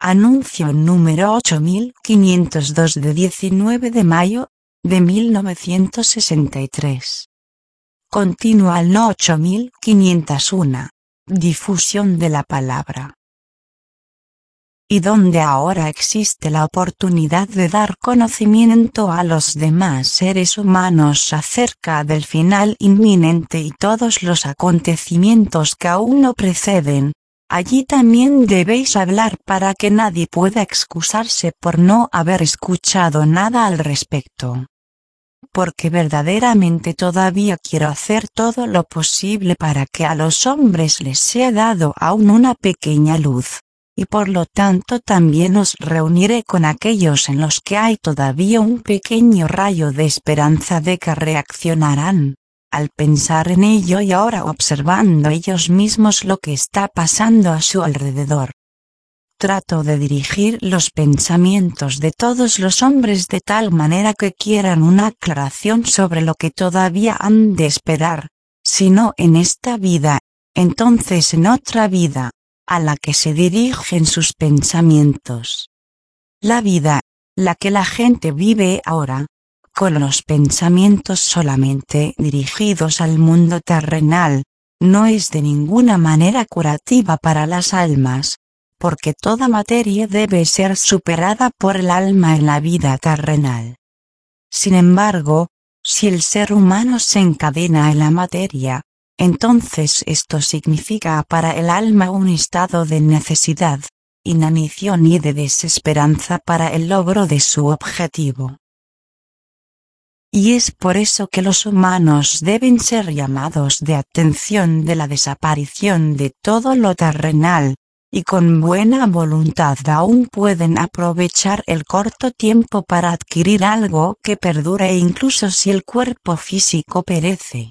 Anuncio número 8502 de 19 de mayo de 1963. Continúa el 8501. Difusión de la palabra. Y donde ahora existe la oportunidad de dar conocimiento a los demás seres humanos acerca del final inminente y todos los acontecimientos que aún no preceden, allí también debéis hablar para que nadie pueda excusarse por no haber escuchado nada al respecto. Porque verdaderamente todavía quiero hacer todo lo posible para que a los hombres les sea dado aún una pequeña luz. Y por lo tanto también os reuniré con aquellos en los que hay todavía un pequeño rayo de esperanza de que reaccionarán, al pensar en ello y ahora observando ellos mismos lo que está pasando a su alrededor. Trato de dirigir los pensamientos de todos los hombres de tal manera que quieran una aclaración sobre lo que todavía han de esperar, si no en esta vida, entonces en otra vida, a la que se dirigen sus pensamientos. La vida, la que la gente vive ahora, con los pensamientos solamente dirigidos al mundo terrenal, no es de ninguna manera curativa para las almas, porque toda materia debe ser superada por el alma en la vida terrenal. Sin embargo, si el ser humano se encadena en la materia, entonces esto significa para el alma un estado de necesidad, inanición y de desesperanza para el logro de su objetivo. Y es por eso que los humanos deben ser llamados de atención de la desaparición de todo lo terrenal, y con buena voluntad aún pueden aprovechar el corto tiempo para adquirir algo que perdure incluso si el cuerpo físico perece.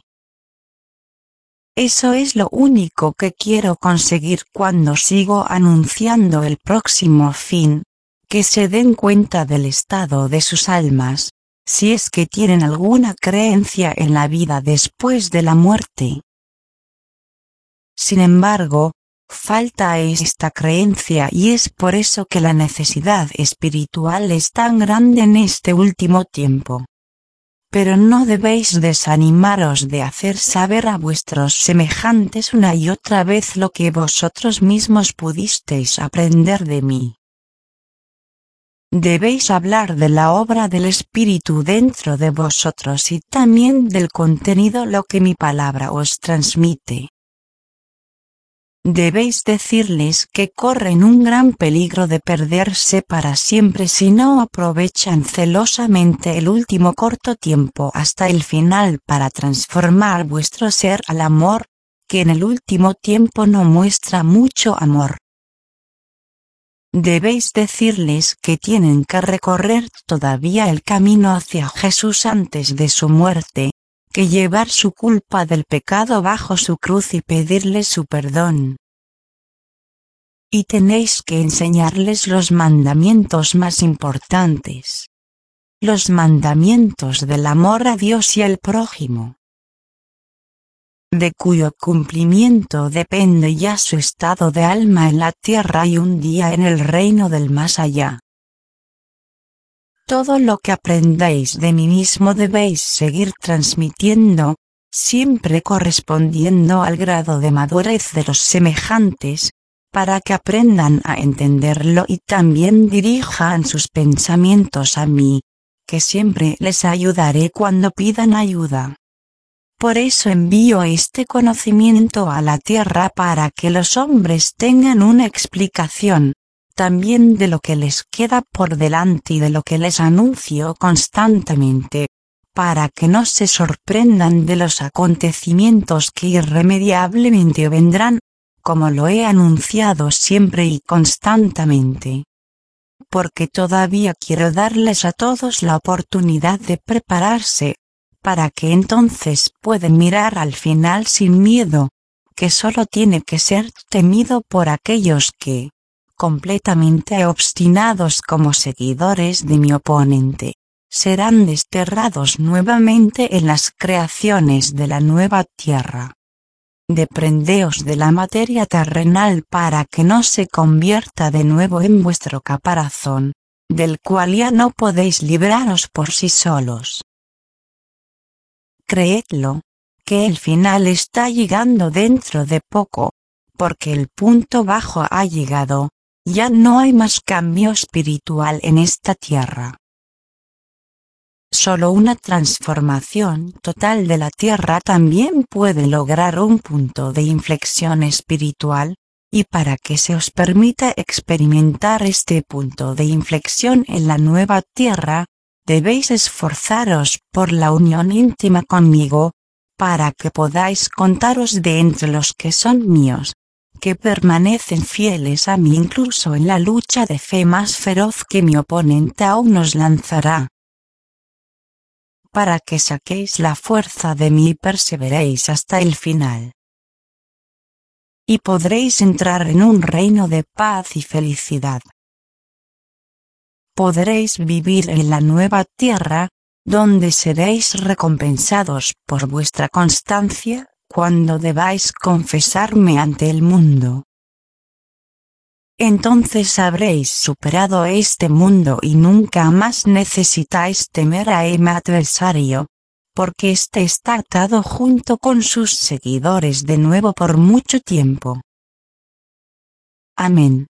Eso es lo único que quiero conseguir cuando sigo anunciando el próximo fin, que se den cuenta del estado de sus almas, si es que tienen alguna creencia en la vida después de la muerte. Sin embargo, falta esta creencia y es por eso que la necesidad espiritual es tan grande en este último tiempo. Pero no debéis desanimaros de hacer saber a vuestros semejantes una y otra vez lo que vosotros mismos pudisteis aprender de mí. Debéis hablar de la obra del Espíritu dentro de vosotros y también del contenido lo que mi palabra os transmite. Debéis decirles que corren un gran peligro de perderse para siempre si no aprovechan celosamente el último corto tiempo hasta el final para transformar vuestro ser al amor, que en el último tiempo no muestra mucho amor. Debéis decirles que tienen que recorrer todavía el camino hacia Jesús antes de su muerte, que llevar su culpa del pecado bajo su cruz y pedirle su perdón. Y tenéis que enseñarles los mandamientos más importantes. Los mandamientos del amor a Dios y al prójimo, de cuyo cumplimiento depende ya su estado de alma en la tierra y un día en el reino del más allá. Todo lo que aprendáis de mí mismo debéis seguir transmitiendo, siempre correspondiendo al grado de madurez de los semejantes, para que aprendan a entenderlo y también dirijan sus pensamientos a mí, que siempre les ayudaré cuando pidan ayuda. Por eso envío este conocimiento a la tierra para que los hombres tengan una explicación, también de lo que les queda por delante y de lo que les anuncio constantemente, para que no se sorprendan de los acontecimientos que irremediablemente vendrán, como lo he anunciado siempre y constantemente. Porque todavía quiero darles a todos la oportunidad de prepararse, para que entonces puedan mirar al final sin miedo, que solo tiene que ser temido por aquellos que, completamente obstinados como seguidores de mi oponente, serán desterrados nuevamente en las creaciones de la nueva tierra. Deprendeos de la materia terrenal para que no se convierta de nuevo en vuestro caparazón, del cual ya no podéis libraros por sí solos. Creedlo, que el final está llegando dentro de poco, porque el punto bajo ha llegado, ya no hay más cambio espiritual en esta tierra. Solo una transformación total de la tierra también puede lograr un punto de inflexión espiritual, y para que se os permita experimentar este punto de inflexión en la nueva tierra, debéis esforzaros por la unión íntima conmigo, para que podáis contaros de entre los que son míos, que permanecen fieles a mí incluso en la lucha de fe más feroz que mi oponente aún nos lanzará, para que saquéis la fuerza de mí y perseveréis hasta el final. Y podréis entrar en un reino de paz y felicidad. Podréis vivir en la nueva tierra, donde seréis recompensados por vuestra constancia, cuando debáis confesarme ante el mundo. Entonces habréis superado este mundo y nunca más necesitáis temer a mi adversario, porque éste está atado junto con sus seguidores de nuevo por mucho tiempo. Amén.